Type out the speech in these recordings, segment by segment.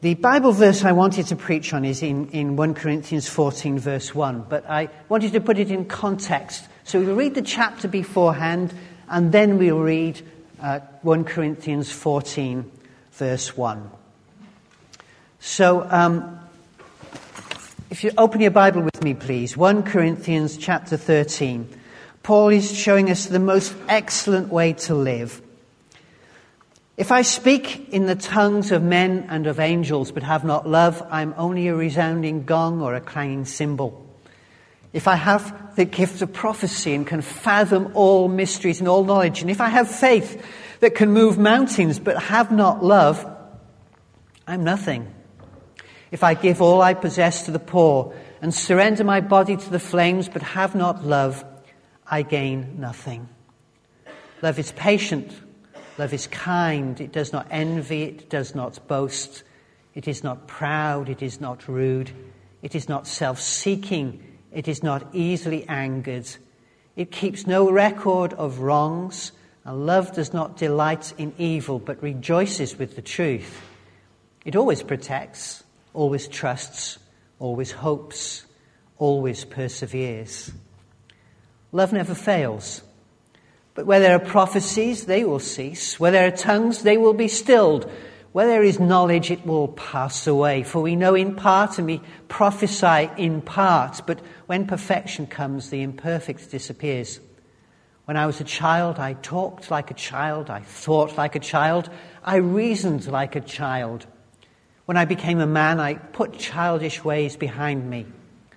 The Bible verse I wanted to preach on is in 1 Corinthians 14, verse 1, but I wanted to put it in context. So we'll read the chapter beforehand, and then we'll read 1 Corinthians 14, verse 1. So, if you open your Bible with me, please. 1 Corinthians chapter 13. Paul is showing us the most excellent way to live. If I speak in the tongues of men and of angels, but have not love, I am only a resounding gong or a clanging cymbal. If I have the gift of prophecy and can fathom all mysteries and all knowledge, and if I have faith that can move mountains, but have not love, I'm nothing. If I give all I possess to the poor and surrender my body to the flames, but have not love, I gain nothing. Love is patient. Love is kind. It does not envy. It does not boast. It is not proud. It is not rude. It is not self-seeking. It is not easily angered. It keeps no record of wrongs. And love does not delight in evil, but rejoices with the truth. It always protects, always trusts, always hopes, always perseveres. Love never fails. But where there are prophecies, they will cease. Where there are tongues, they will be stilled. Where there is knowledge, it will pass away. For we know in part and we prophesy in part. But when perfection comes, the imperfect disappears. When I was a child, I talked like a child. I thought like a child. I reasoned like a child. When I became a man, I put childish ways behind me.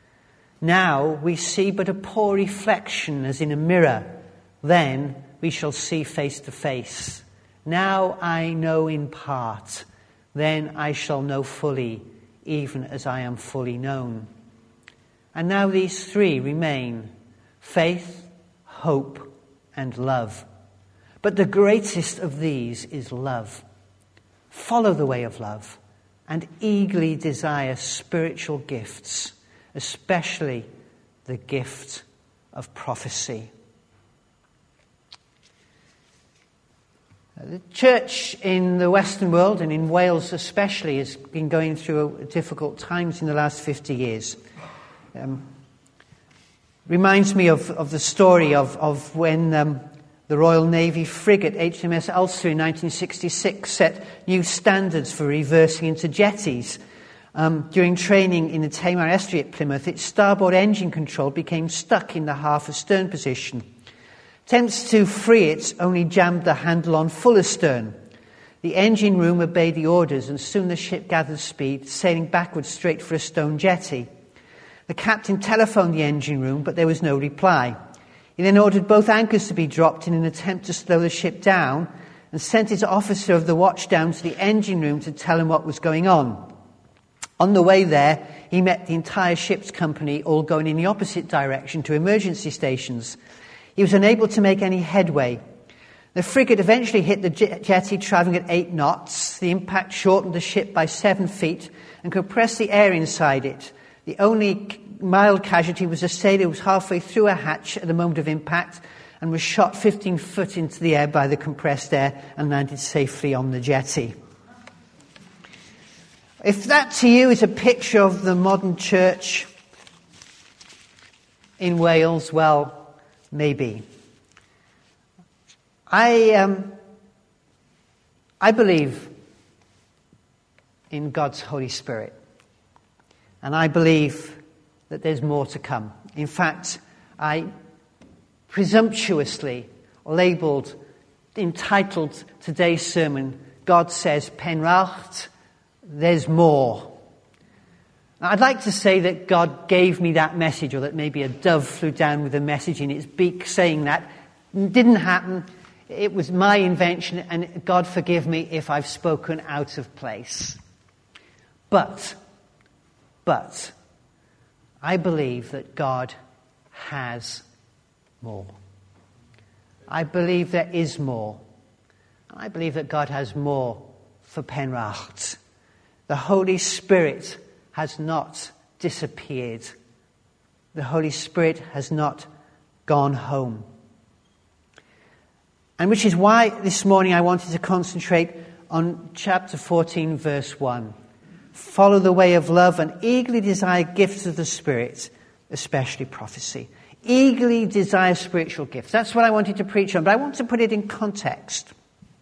Now we see but a poor reflection as in a mirror. Then we shall see face to face. Now I know in part. Then I shall know fully, even as I am fully known. And now these three remain: faith, hope, and love. But the greatest of these is love. Follow the way of love and eagerly desire spiritual gifts, especially the gift of prophecy. The church in the Western world, and in Wales especially, has been going through difficult times in the last 50 years. Reminds me of the story of when the Royal Navy frigate HMS Ulster in 1966 set new standards for reversing into jetties. During training in the Tamar Estuary at Plymouth, its starboard engine control became stuck in the half astern position. Attempts to free it only jammed the handle on full astern. The engine room obeyed the orders, and soon the ship gathered speed, sailing backwards straight for a stone jetty. The captain telephoned the engine room, but there was no reply. He then ordered both anchors to be dropped in an attempt to slow the ship down, and sent his officer of the watch down to the engine room to tell him what was going on. On the way there, he met the entire ship's company, all going in the opposite direction to emergency stations. He was unable to make any headway. The frigate eventually hit the jetty, travelling at 8 knots. The impact shortened the ship by 7 feet and compressed the air inside it. The only mild casualty was a sailor who was halfway through a hatch at the moment of impact and was shot 15 foot into the air by the compressed air and landed safely on the jetty. If that to you is a picture of the modern church in Wales, well, maybe. I believe in God's Holy Spirit. And I believe that there's more to come. In fact, I presumptuously entitled today's sermon, God Says Penralcht, There's More. Now, I'd like to say that God gave me that message, or that maybe a dove flew down with a message in its beak saying that. It didn't happen. It was my invention, and God forgive me if I've spoken out of place. But, I believe that God has more. I believe there is more. I believe that God has more for Penralcht. The Holy Spirit has not disappeared. The Holy Spirit has not gone home. And which is why this morning I wanted to concentrate on chapter 14, verse 1. follow the way of love, and eagerly desire gifts of the Spirit, especially prophecy. Eagerly desire spiritual gifts. That's what I wanted to preach on, but I want to put it in context.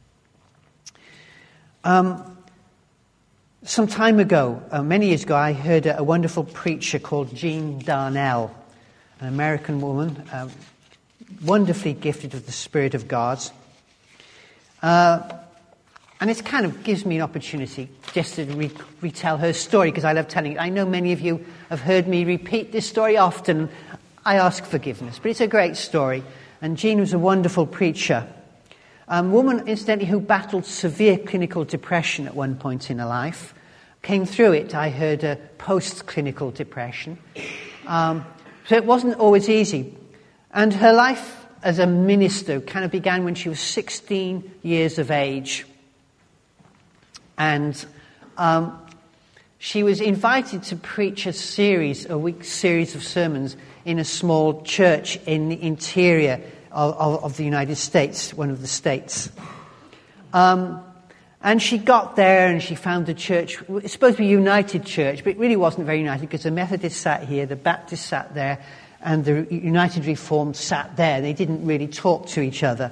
Some time ago, many years ago, I heard a wonderful preacher called Jean Darnell, an American woman, wonderfully gifted with the Spirit of God. And it kind of gives me an opportunity just to retell her story, because I love telling it. I know many of you have heard me repeat this story often. I ask forgiveness, but it's a great story. And Jean was a wonderful preacher. A woman, incidentally, who battled severe clinical depression at one point in her life. Came through it, I heard, a post-clinical depression. So it wasn't always easy. And her life as a minister kind of began when she was 16 years of age. And she was invited to preach a week series of sermons in a small church in the interior of the United States, one of the states. And she got there and she found a church. It's supposed to be a united church, but it really wasn't very united, because the Methodists sat here, the Baptists sat there, and the United Reformed sat there. They didn't really talk to each other.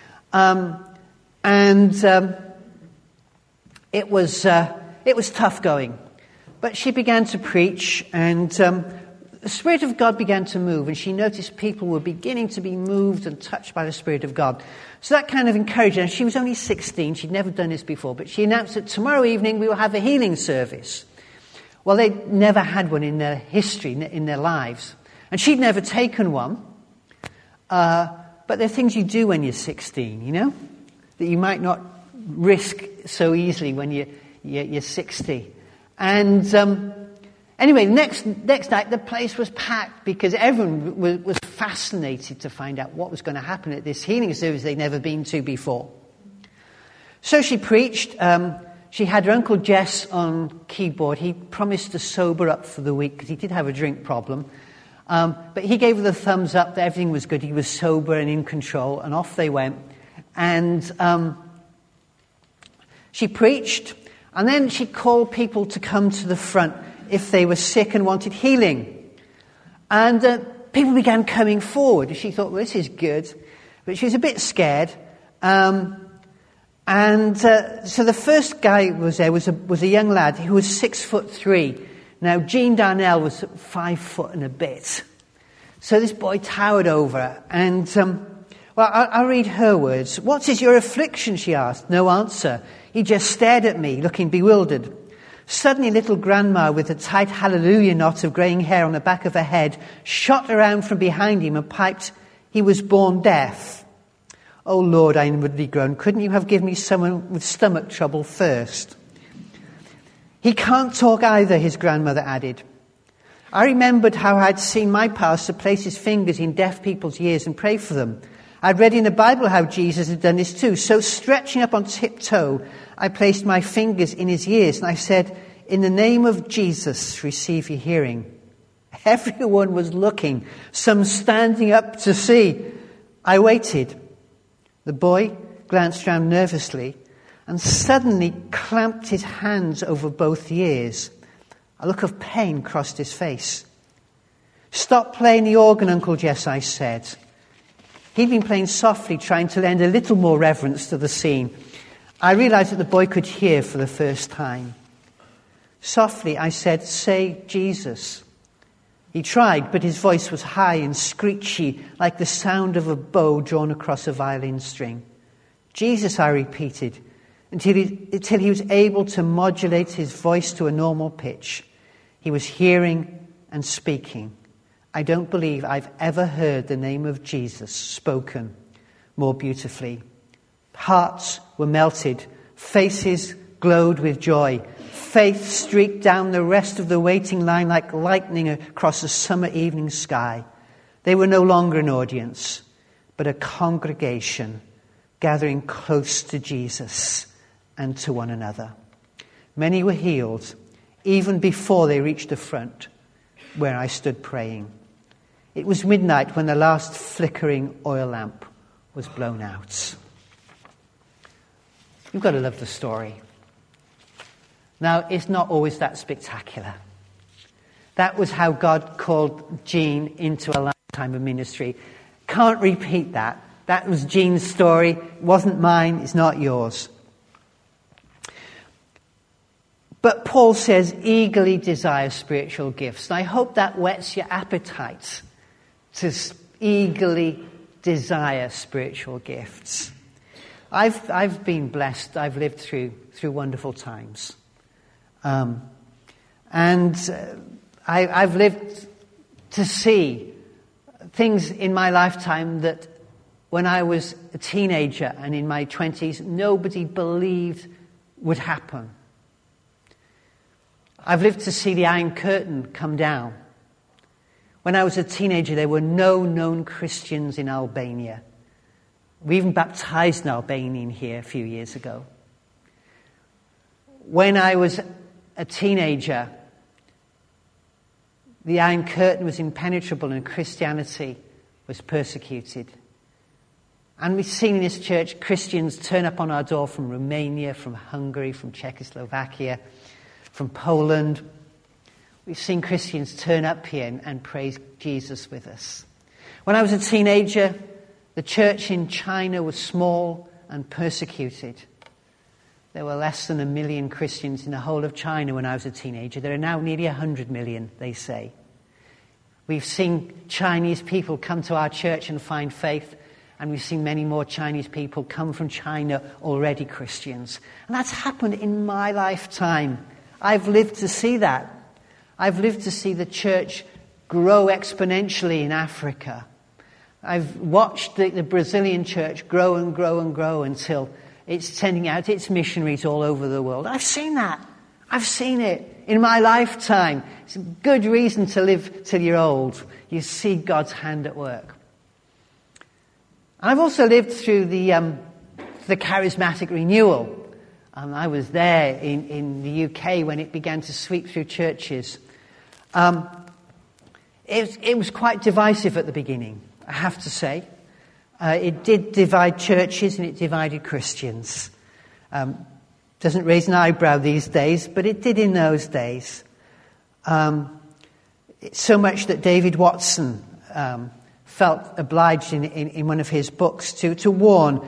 It was tough going. But she began to preach, and the Spirit of God began to move, and she noticed people were beginning to be moved and touched by the Spirit of God. So that kind of encouraged her. She was only 16. She'd never done this before, but she announced that tomorrow evening we will have a healing service. Well, they'd never had one in their history, in their lives. And she'd never taken one. But there are things you do when you're 16, you know, that you might not risk so easily when you're 60. And anyway, next night the place was packed, because everyone was fascinated to find out what was going to happen at this healing service they'd never been to before. So she preached. She had her Uncle Jess on keyboard. He promised to sober up for the week, because he did have a drink problem. But he gave her the thumbs up that everything was good. He was sober and in control, and off they went. And she preached, and then she called people to come to the front if they were sick and wanted healing. And people began coming forward. She thought, well, this is good. But she was a bit scared. So the first guy who was there was a young lad who was 6'3". Now, Jean Darnell was 5 foot and a bit. So this boy towered over her. And, I'll read her words. "What is your affliction?" she asked. No answer. He just stared at me, looking bewildered. Suddenly, little grandma, with a tight hallelujah knot of greying hair on the back of her head, shot around from behind him and piped, "He was born deaf." "Oh, Lord," I inwardly groaned, "couldn't you have given me someone with stomach trouble first?" "He can't talk either," his grandmother added. I remembered how I'd seen my pastor place his fingers in deaf people's ears and pray for them. I'd read in the Bible how Jesus had done this too. So stretching up on tiptoe, I placed my fingers in his ears and I said, "In the name of Jesus, receive your hearing." Everyone was looking, some standing up to see. I waited. The boy glanced round nervously and suddenly clamped his hands over both ears. A look of pain crossed his face. "Stop playing the organ, Uncle Jess," I said. He'd been playing softly, trying to lend a little more reverence to the scene. I realized that the boy could hear for the first time. Softly, I said, "Say Jesus." He tried, but his voice was high and screechy, like the sound of a bow drawn across a violin string. "Jesus," I repeated, until he was able to modulate his voice to a normal pitch. He was hearing and speaking. I don't believe I've ever heard the name of Jesus spoken more beautifully. Hearts were melted. Faces glowed with joy. Faith streaked down the rest of the waiting line like lightning across a summer evening sky. They were no longer an audience, but a congregation gathering close to Jesus and to one another. Many were healed even before they reached the front where I stood praying. It was midnight when the last flickering oil lamp was blown out. You've got to love the story. Now, it's not always that spectacular. That was how God called Jean into a lifetime of ministry. Can't repeat that. That was Jean's story. It wasn't mine. It's not yours. But Paul says, eagerly desire spiritual gifts. And I hope that whets your appetite to eagerly desire spiritual gifts. I've been blessed. I've lived through wonderful times. I've lived to see things in my lifetime that when I was a teenager and in my 20s, nobody believed would happen. I've lived to see the Iron Curtain come down. When I was a teenager, there were no known Christians in Albania. We even baptized an Albanian here a few years ago. When I was a teenager, the Iron Curtain was impenetrable and Christianity was persecuted. And we've seen in this church Christians turn up on our door from Romania, from Hungary, from Czechoslovakia, from Poland. We've seen Christians turn up here and praise Jesus with us. When I was a teenager, the church in China was small and persecuted. There were less than 1 million Christians in the whole of China when I was a teenager. There are now nearly 100 million, they say. We've seen Chinese people come to our church and find faith, and we've seen many more Chinese people come from China, already Christians. And that's happened in my lifetime. I've lived to see that. I've lived to see the church grow exponentially in Africa. I've watched the Brazilian church grow and grow and grow until it's sending out its missionaries all over the world. I've seen that. I've seen it in my lifetime. It's a good reason to live till you're old. You see God's hand at work. I've also lived through the charismatic renewal. I was there in the UK when it began to sweep through churches. It was quite divisive at the beginning, I have to say. It did divide churches and it divided Christians. Doesn't raise an eyebrow these days, but it did in those days. So much that David Watson felt obliged in one of his books to warn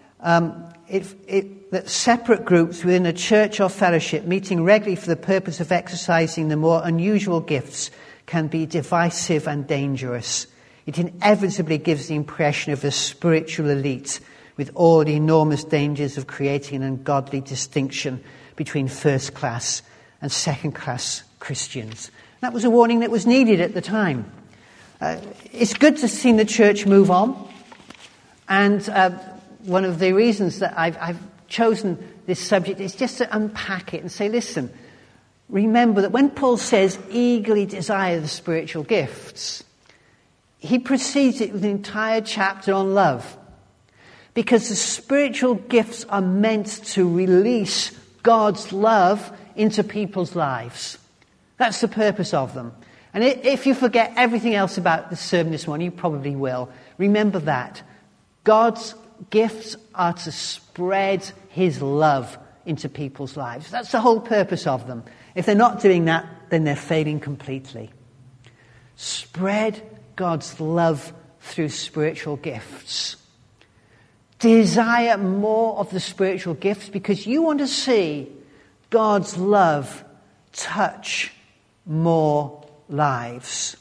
that separate groups within a church or fellowship meeting regularly for the purpose of exercising the more unusual gifts can be divisive and dangerous. It inevitably gives the impression of a spiritual elite with all the enormous dangers of creating an ungodly distinction between first-class and second-class Christians. That was a warning that was needed at the time. It's good to see the church move on. And one of the reasons that I've chosen this subject is just to unpack it and say, listen, remember that when Paul says eagerly desire the spiritual gifts, he precedes it with an entire chapter on love. Because the spiritual gifts are meant to release God's love into people's lives. That's the purpose of them. And if you forget everything else about the sermon this morning, you probably will. Remember that. God's gifts are to spread his love into people's lives. That's the whole purpose of them. If they're not doing that, then they're failing completely. Spread God's love through spiritual gifts. Desire more of the spiritual gifts because you want to see God's love touch more lives.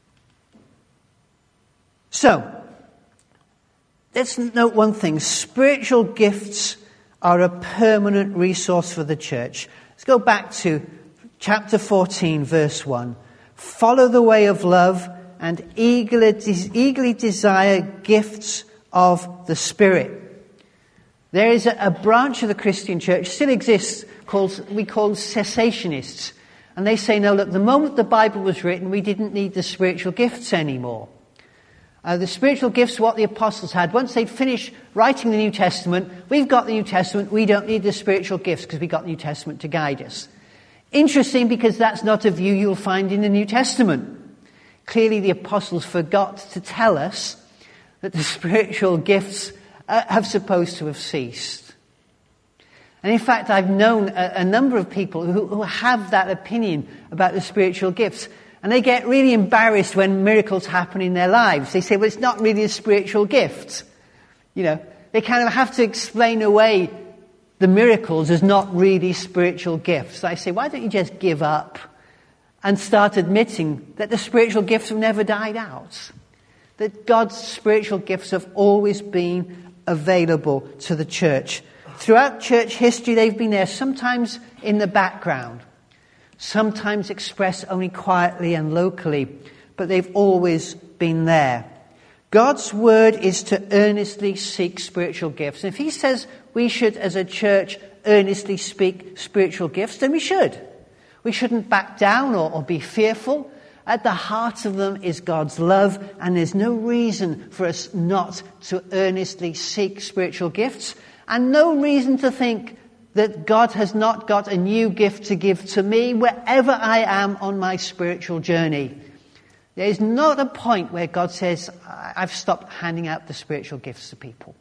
So, let's note one thing. Spiritual gifts are a permanent resource for the church. Let's go back to chapter 14, verse 1. Follow the way of love and eagerly desire gifts of the Spirit. There is a branch of the Christian church, still exists, we call cessationists. And they say, no, look, the moment the Bible was written, we didn't need the spiritual gifts anymore. The spiritual gifts are what the apostles had. Once they'd finished writing the New Testament, we've got the New Testament, we don't need the spiritual gifts because we've got the New Testament to guide us. Interesting, because that's not a view you'll find in the New Testament. Clearly the apostles forgot to tell us that the spiritual gifts have supposed to have ceased. And in fact, I've known a number of people who have that opinion about the spiritual gifts. And they get really embarrassed when miracles happen in their lives. They say, well, it's not really a spiritual gift. You know, they kind of have to explain away the miracles as not really spiritual gifts. I say, why don't you just give up and start admitting that the spiritual gifts have never died out? That God's spiritual gifts have always been available to the church. Throughout church history, they've been there, sometimes in the background, sometimes expressed only quietly and locally, but they've always been there. God's word is to earnestly seek spiritual gifts. And if he says we should, as a church, earnestly seek spiritual gifts, then we should. We shouldn't back down or be fearful. At the heart of them is God's love, and there's no reason for us not to earnestly seek spiritual gifts, and no reason to think that God has not got a new gift to give to me wherever I am on my spiritual journey. There is not a point where God says, I've stopped handing out the spiritual gifts to people.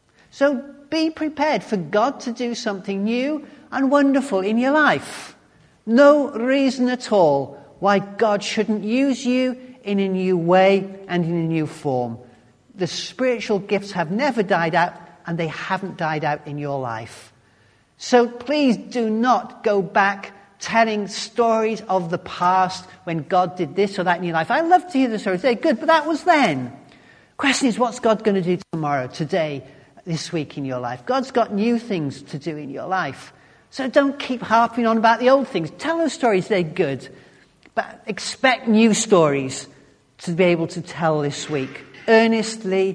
So be prepared for God to do something new and wonderful in your life. No reason at all why God shouldn't use you in a new way and in a new form. The spiritual gifts have never died out, and they haven't died out in your life. So please do not go back telling stories of the past when God did this or that in your life. I love to hear the stories. They're good, but that was then. Question is, what's God going to do tomorrow, today, this week in your life? God's got new things to do in your life. So don't keep harping on about the old things. Tell those stories, they're good. But expect new stories to be able to tell this week. Earnestly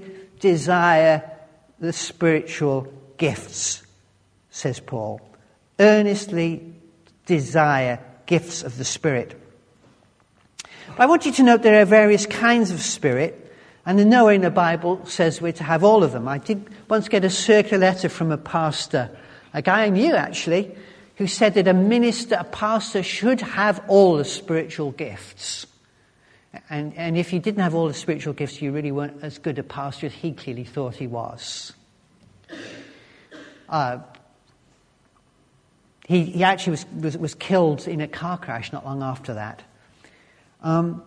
desire the spiritual gifts, says Paul. Earnestly desire gifts of the Spirit. But I want you to note there are various kinds of Spirit, and nowhere in the Bible says we're to have all of them. I did once get a circular letter from a pastor, a guy I knew actually, who said that a pastor should have all the spiritual gifts. And if you didn't have all the spiritual gifts, you really weren't as good a pastor as he clearly thought he was. He actually was killed in a car crash not long after that. But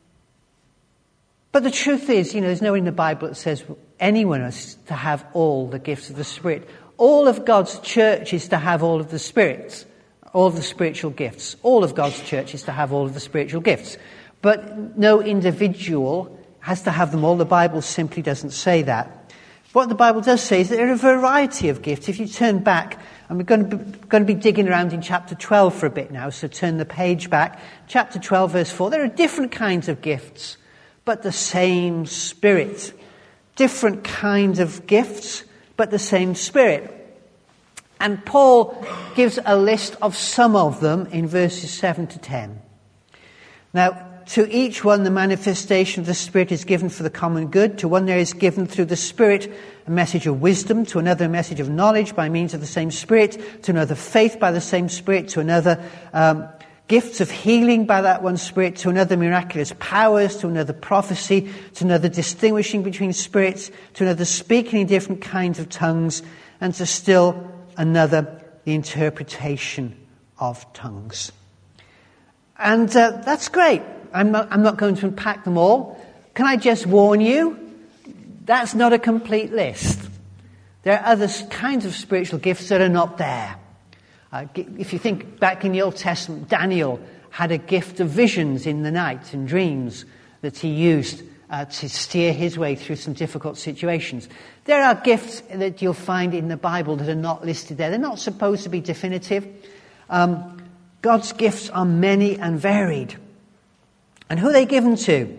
the truth is, there's nowhere in the Bible that says anyone is to have all the gifts of the Spirit. All of God's church is to have all of the spirits, all of the spiritual gifts. All of God's church is to have all of the spiritual gifts. But no individual has to have them all. The Bible simply doesn't say that. What the Bible does say is that there are a variety of gifts. If you turn back, and we're going to be digging around in chapter 12 for a bit now, so turn the page back. Chapter 12, verse 4. There are different kinds of gifts, but the same Spirit. Different kinds of gifts, but the same Spirit. And Paul gives a list of some of them in verses 7 to 10. Now, to each one the manifestation of the Spirit is given for the common good. To one there is given through the Spirit a message of wisdom, to another a message of knowledge by means of the same Spirit, to another faith by the same Spirit, to another gifts of healing by that one Spirit, to another miraculous powers, to another prophecy, to another distinguishing between spirits, to another speaking in different kinds of tongues, and to still another the interpretation of tongues. And that's great. I'm not going to unpack them all. Can I just warn you? That's not a complete list. There are other kinds of spiritual gifts that are not there. If you think back in the Old Testament, Daniel had a gift of visions in the night and dreams that he used to steer his way through some difficult situations. There are gifts that you'll find in the Bible that are not listed there. They're not supposed to be definitive. God's gifts are many and varied. And who are they given to?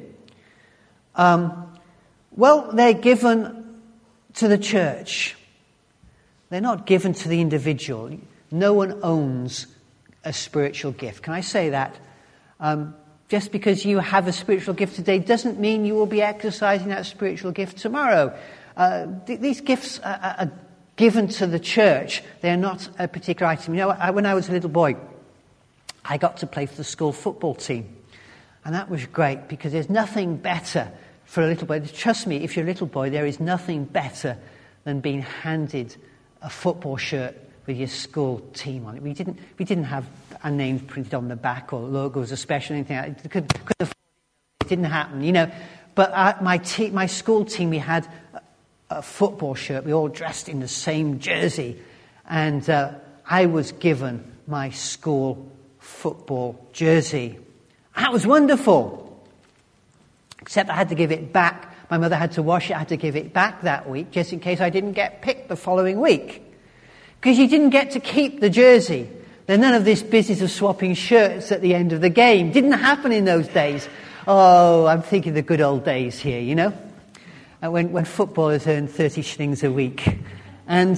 Well, they're given to the church. They're not given to the individual. No one owns a spiritual gift. Can I say that? Just because you have a spiritual gift today doesn't mean you will be exercising that spiritual gift tomorrow. These gifts are given to the church. They're not a particular item. When I was a little boy, I got to play for the school football team. And that was great because there's nothing better for a little boy. Trust me, if you're a little boy, there is nothing better than being handed a football shirt with your school team on it. We didn't have our names printed on the back or logos or special anything. It didn't happen, you know. But my school team, we had a football shirt. We all dressed in the same jersey. And I was given my school football jersey. That was wonderful. Except I had to give it back. My mother had to wash it. I had to give it back that week just in case I didn't get picked the following week. Because you didn't get to keep the jersey. There's none of this business of swapping shirts at the end of the game. Didn't happen in those days. Oh, I'm thinking of the good old days here, you know. When footballers earned 30 shillings a week. And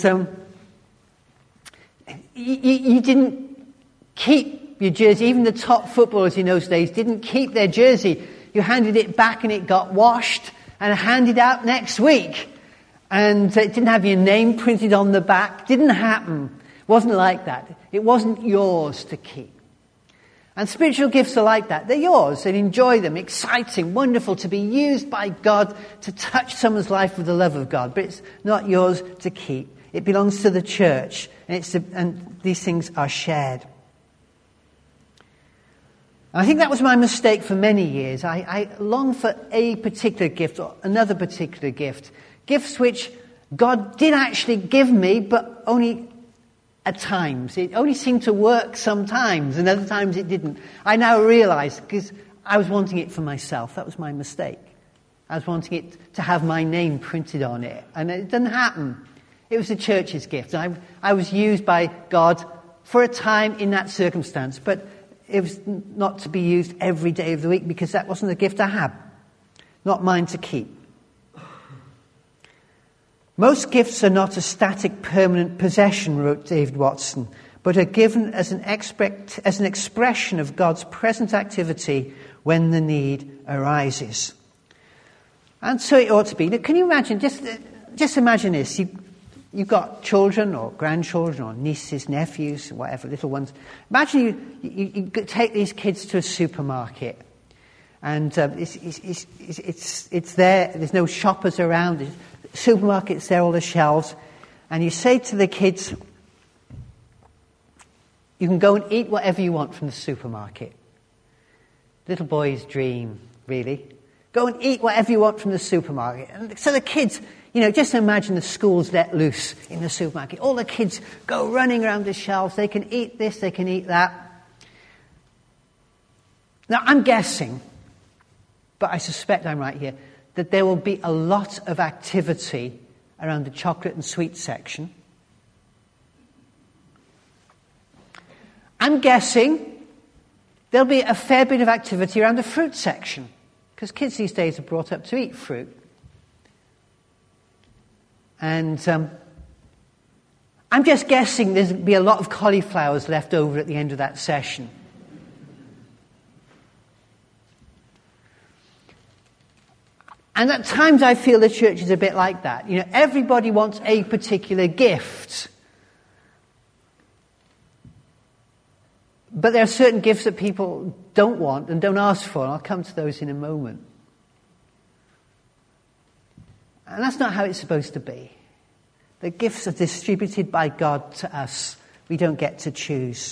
you didn't keep your jersey. Even the top footballers in those days didn't keep their jersey. You handed it back and it got washed and handed out next week. And it didn't have your name printed on the back. Didn't happen. It wasn't like that. It wasn't yours to keep. And spiritual gifts are like that. They're yours and enjoy them. Exciting, wonderful to be used by God to touch someone's life with the love of God. But it's not yours to keep. It belongs to the church. And these things are shared. I think that was my mistake for many years. I longed for a particular gift or another particular gift. Gifts which God did actually give me, but only at times. It only seemed to work sometimes, and other times it didn't. I now realize, because I was wanting it for myself. That was my mistake. I was wanting it to have my name printed on it, and it didn't happen. It was the church's gift. I was used by God for a time in that circumstance, but it was not to be used every day of the week because that wasn't the gift I had. Not mine to keep. Most gifts are not a static, permanent possession, wrote David Watson, but are given as an expression of God's present activity when the need arises. And so it ought to be. Now, can you imagine, just imagine this. You've got children or grandchildren or nieces, nephews, whatever, little ones. Imagine you take these kids to a supermarket and it's there. There's no shoppers around. The supermarket's there, all the shelves. And you say to the kids, you can go and eat whatever you want from the supermarket. Little boy's dream, really. Go and eat whatever you want from the supermarket. And so the kids, just imagine the schools let loose in the supermarket. All the kids go running around the shelves. They can eat this, they can eat that. Now, I'm guessing, but I suspect I'm right here, that there will be a lot of activity around the chocolate and sweet section. I'm guessing there'll be a fair bit of activity around the fruit section, because kids these days are brought up to eat fruit. And I'm just guessing there'll be a lot of cauliflowers left over at the end of that session. And at times I feel the church is a bit like that. Everybody wants a particular gift. But there are certain gifts that people don't want and don't ask for, and I'll come to those in a moment. And that's not how it's supposed to be. The gifts are distributed by God to us. We don't get to choose.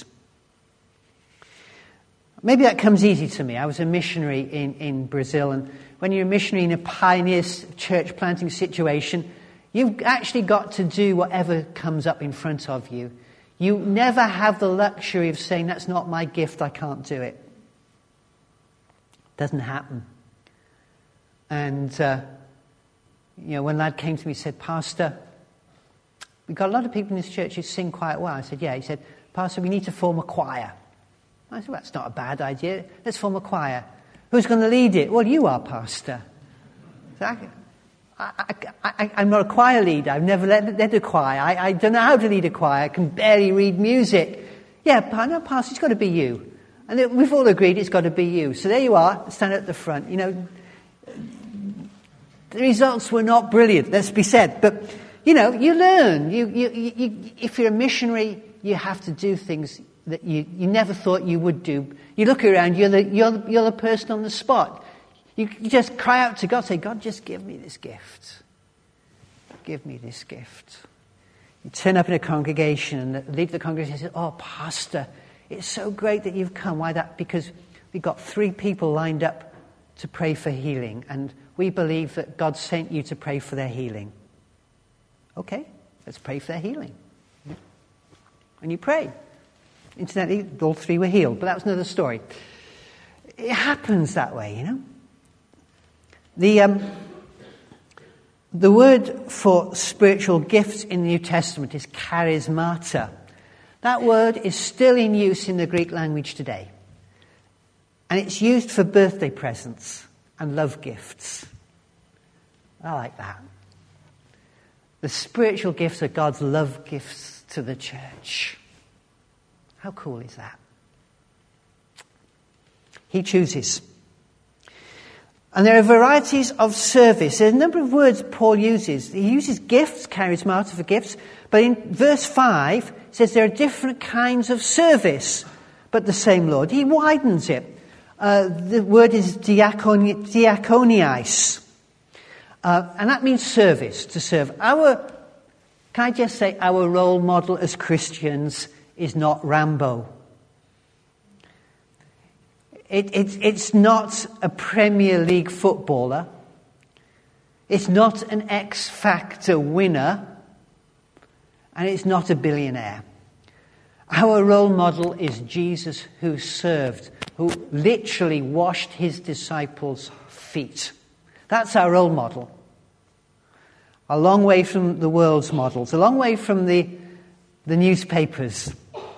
Maybe that comes easy to me. I was a missionary in Brazil, and when you're a missionary in a pioneer church planting situation, you've actually got to do whatever comes up in front of you. You never have the luxury of saying, that's not my gift, I can't do it. Doesn't happen. And, one lad came to me and said, Pastor, we've got a lot of people in this church who sing quite well. I said, yeah. He said, Pastor, we need to form a choir. I said, well, that's not a bad idea. Let's form a choir. Who's going to lead it? Well, you are, Pastor. So I'm not a choir leader. I've never led a choir. I don't know how to lead a choir. I can barely read music. Yeah, no, Pastor, it's got to be you. And we've all agreed it's got to be you. So there you are, stand at the front. The results were not brilliant, let's be said. But, you learn. If you're a missionary, you have to do things that you never thought you would do. You look around, you're the person on the spot. You just cry out to God, say, God, just give me this gift. Give me this gift. You turn up in a congregation and leave the congregation and say, "Oh, Pastor, it's so great that you've come." Why that? Because we've got 3 people lined up to pray for healing, and we believe that God sent you to pray for their healing. Okay, let's pray for their healing. And you pray. Incidentally, all 3 were healed, but that was another story. It happens that way, you know. The word for spiritual gifts in the New Testament is charismata. That word is still in use in the Greek language today. And it's used for birthday presents and love gifts. I like that. The spiritual gifts are God's love gifts to the church. How cool is that? He chooses. And there are varieties of service. There's a number of words Paul uses. He uses gifts, charismata for gifts, but in verse 5 it says there are different kinds of service, but the same Lord. He widens it. The word is diakoniais. And that means service, to serve. Can I just say, our role model as Christians is not Rambo. It's not a Premier League footballer. It's not an X Factor winner. And it's not a billionaire. Our role model is Jesus, who served, who literally washed his disciples' feet. That's our role model. A long way from the world's models, a long way from the newspapers.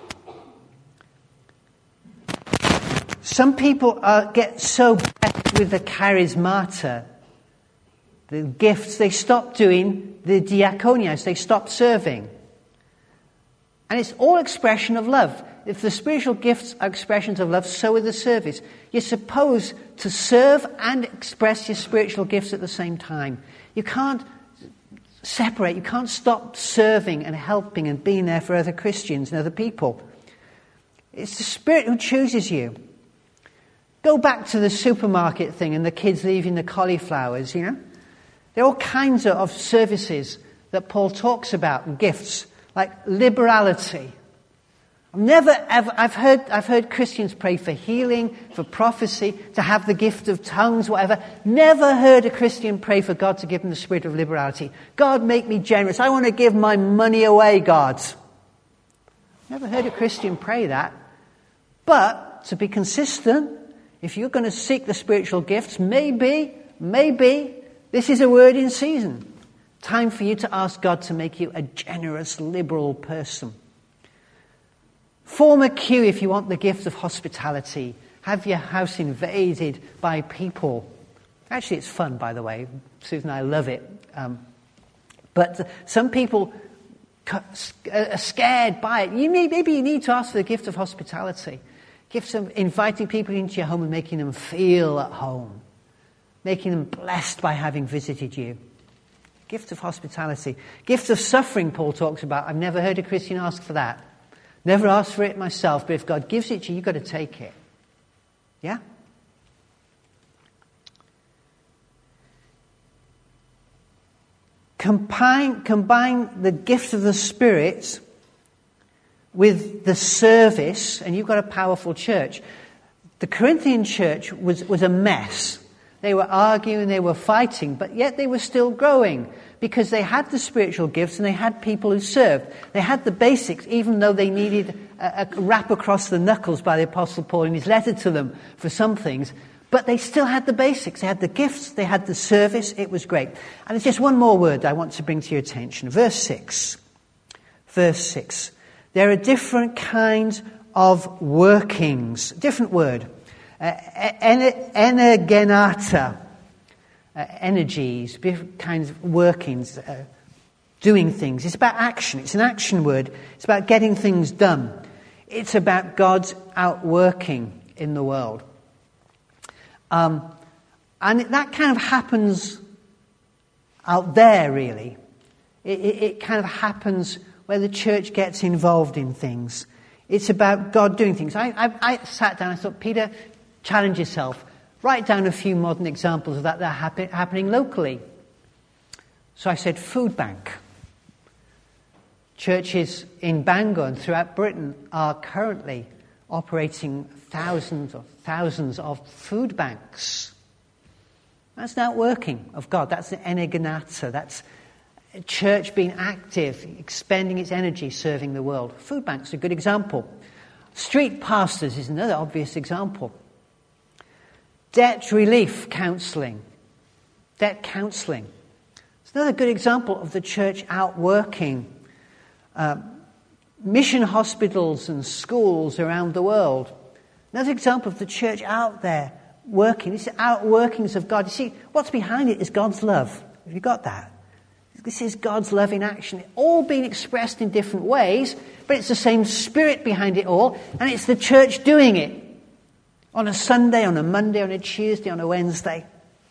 Some people get so blessed with the charismata, the gifts, they stop doing the diakonias, they stop serving. And it's all expression of love. If the spiritual gifts are expressions of love, so are the service. You're supposed to serve and express your spiritual gifts at the same time. You can't separate. You can't stop serving and helping and being there for other Christians and other people. It's the Spirit who chooses you. Go back to the supermarket thing and the kids leaving the cauliflowers, you know. There are all kinds of services that Paul talks about and gifts, like liberality. I've heard Christians pray for healing, for prophecy, to have the gift of tongues, whatever. Never heard a Christian pray for God to give them the spirit of liberality. God, make me generous. I want to give my money away, God. Never heard a Christian pray that. But to be consistent, if you're going to seek the spiritual gifts, maybe this is a word in season. Time for you to ask God to make you a generous, liberal person. Form a queue if you want the gift of hospitality. Have your house invaded by people. Actually, it's fun, by the way. Susan and I love it. But some people are scared by it. Maybe you need to ask for the gift of hospitality. Gifts of inviting people into your home and making them feel at home. Making them blessed by having visited you. Gift of hospitality. Gift of suffering, Paul talks about. I've never heard a Christian ask for that. Never asked for it myself, but if God gives it to you, you've got to take it. Yeah? Combine the gift of the Spirit with the service, and you've got a powerful church. The Corinthian church was a mess. They were arguing, they were fighting, but yet they were still growing because they had the spiritual gifts and they had people who served. They had the basics, even though they needed a rap across the knuckles by the Apostle Paul in his letter to them for some things. But they still had the basics. They had the gifts, they had the service. It was great. And there's just one more word I want to bring to your attention. Verse 6. Verse 6. There are different kinds of workings. Different word. Energenata, energies, different kinds of workings, doing things. It's about action. It's an action word. It's about getting things done. It's about God's outworking in the world. And that kind of happens out there, really. It kind of happens where the church gets involved in things. It's about God doing things. I sat down and I thought, Peter, challenge yourself. Write down a few modern examples of that are happening locally. So I said, food bank. Churches in Bangor and throughout Britain are currently operating thousands of food banks. That's an outworking of God. That's an enegonata. That's a church being active, expending its energy serving the world. Food banks are a good example. Street pastors is another obvious example. Debt relief counselling. Debt counselling. It's another good example of the church outworking. Mission hospitals and schools around the world. Another example of the church out there working. These are outworkings of God. You see, what's behind it is God's love. Have you got that? This is God's love in action. All being expressed in different ways, but it's the same Spirit behind it all, and it's the church doing it. On a Sunday, on a Monday, on a Tuesday, on a Wednesday.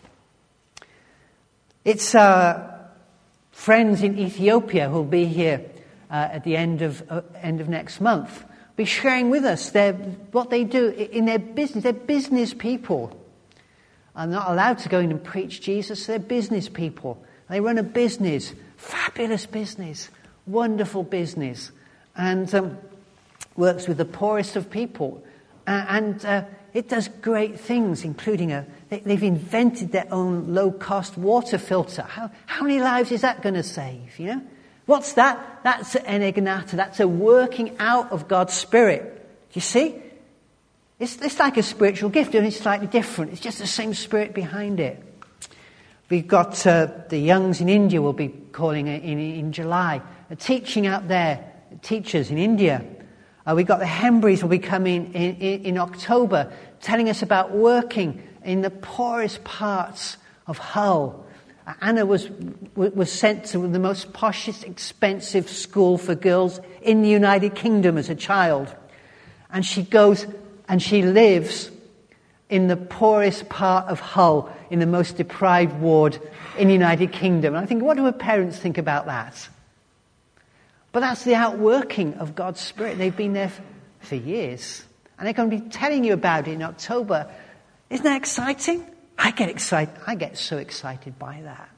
It's friends in Ethiopia who'll be here at the end of next month. Be sharing with us what they do in their business. They're business people. I'm not allowed to go in and preach Jesus. They're business people. They run a business, fabulous business, wonderful business, and works with the poorest of people. And it does great things, including they've invented their own low-cost water filter. How many lives is that going to save, you know? What's that? That's an enegonata. That's a working out of God's Spirit. Do you see? It's like a spiritual gift, only slightly different. It's just the same Spirit behind it. We've got the Youngs in India will be calling in July. Teaching out there, teachers in India. We've got the Hembrys will be coming in October, telling us about working in the poorest parts of Hull. Anna was sent to the most poshest, expensive school for girls in the United Kingdom as a child. And she goes and she lives in the poorest part of Hull, in the most deprived ward in the United Kingdom. And I think, what do her parents think about that? But that's the outworking of God's Spirit. They've been there for years. And they're going to be telling you about it in October. Isn't that exciting? I get excited. I get so excited by that.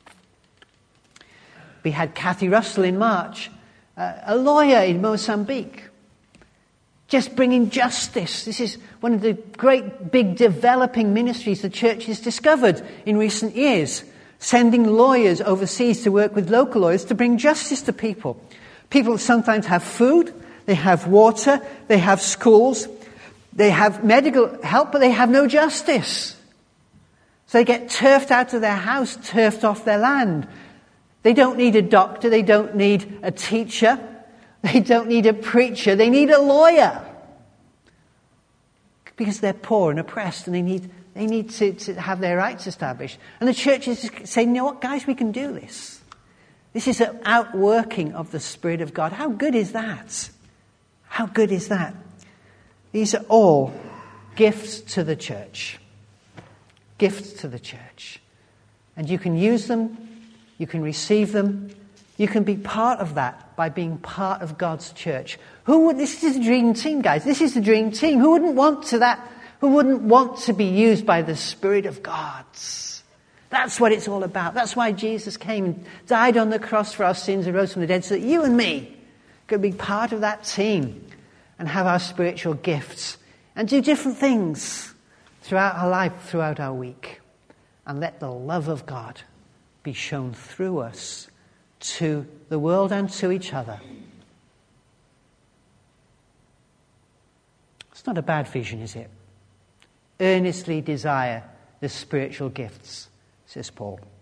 We had Kathy Russell in March, a lawyer in Mozambique, just bringing justice. This is one of the great big developing ministries the church has discovered in recent years, sending lawyers overseas to work with local lawyers to bring justice to people. People sometimes have food, they have water, they have schools, they have medical help, but they have no justice. So they get turfed out of their house, turfed off their land. They don't need a doctor, they don't need a teacher, they don't need a preacher, they need a lawyer. Because they're poor and oppressed and they need to have their rights established. And the church is saying, you know what, guys, we can do this. This is an outworking of the Spirit of God. How good is that? How good is that? These are all gifts to the church. Gifts to the church. And you can use them, you can receive them, you can be part of that by being part of God's church. This is the dream team, guys. This is the dream team. Who wouldn't want to be used by the Spirit of God? That's what it's all about. That's why Jesus came and died on the cross for our sins and rose from the dead, so that you and me could be part of that team and have our spiritual gifts and do different things throughout our life, throughout our week. And let the love of God be shown through us to the world and to each other. It's not a bad vision, is it? Earnestly desire the spiritual gifts, says Paul.